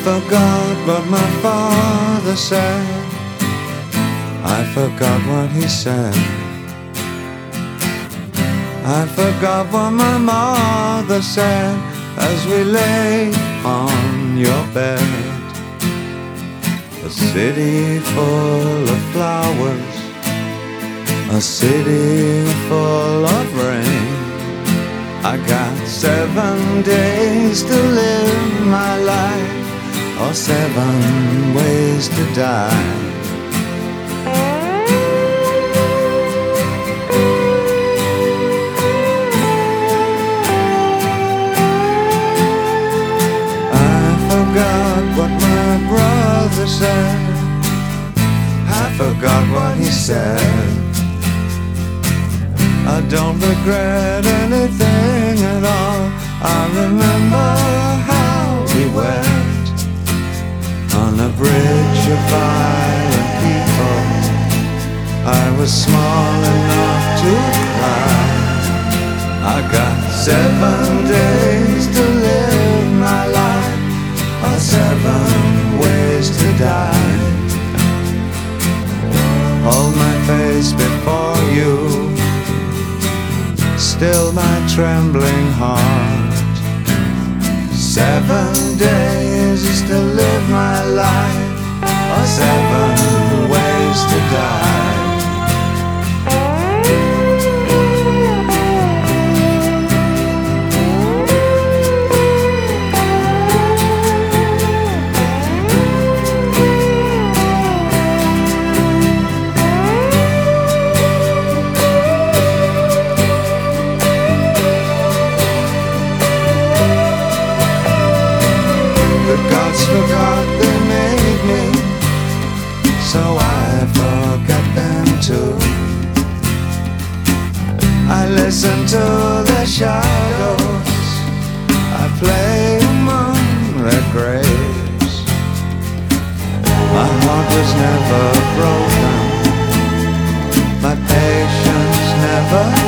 forgot what my father said. I forgot what he said. I forgot what my mother said as we lay on your bed. A city full of flowers, a city full of rain. I got 7 days to live my life, or 7 ways to die. I forgot what my brother said. I forgot what he said. I don't regret anything at all. I remember how we wept on a bridge of violent people. I was small enough to cry. I got 7 days to live my life, or 7 ways to die. Hold my face before you, still my trembling heart. 7 days is to live my life, or 7 ways to die. Forgot they made me, so I forgot them too. I listen to the shadows, I play among their graves. My heart was never broken, my patience never